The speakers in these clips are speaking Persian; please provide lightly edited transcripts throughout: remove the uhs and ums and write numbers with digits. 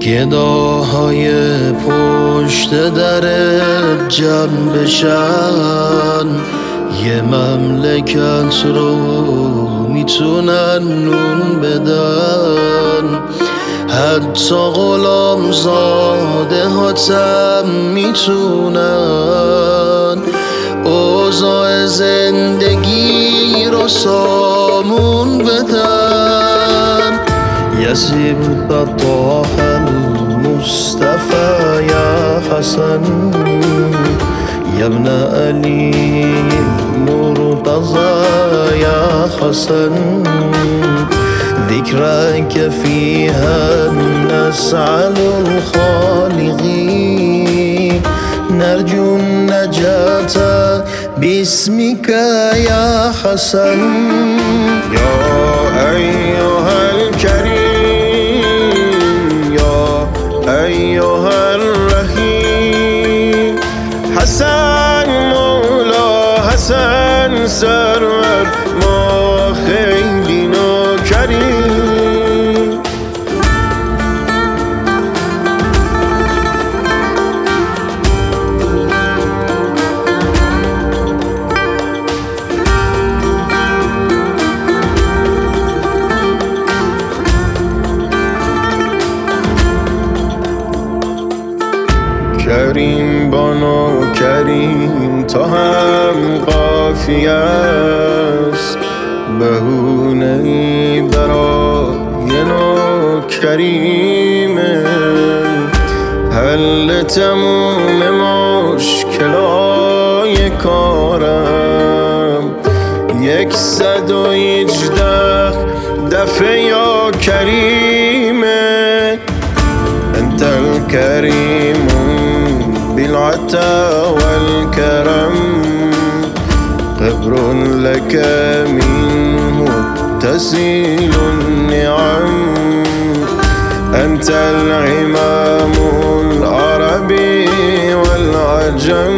گداهای پشت درت جمع بشن، یه مملکت رو میتونن نون بدن. حتی غلام زاده هاتم میتونن اوضاع زندگی رو سامون بدن. يسيب طه المصطفى يا حسن، يا ابن علي مرتضى يا حسن، ذكرك فيها نسعد الخالقين، نرجو النجاة باسمك يا حسن. يا أيها الكريم يا أيها الرحيم، حسن مولا حسن سرور ما خیلی نوکریم. کریم بانو کریم تا هم قافیه است، بهونه‌ای برای نوکریمه، حل تموم مشکلای کارم 118 دفعه یا کریمه. انت الكريم بالعطا والكرم، قبر لك منه تسيل النعم، أنت العمام العربي والعجم،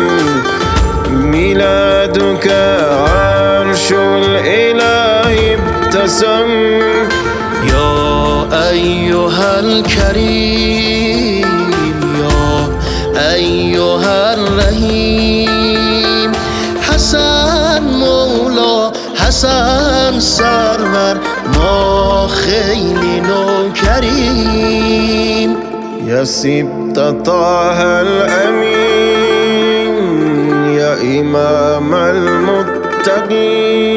ميلادك عرش الإله ابتسم. يا أيها الكريم يا أيها الرحيم، حسن مولا حسن سرور ما خیلی نوکریم. يا سبط طه الأمين يا إمام المتقين،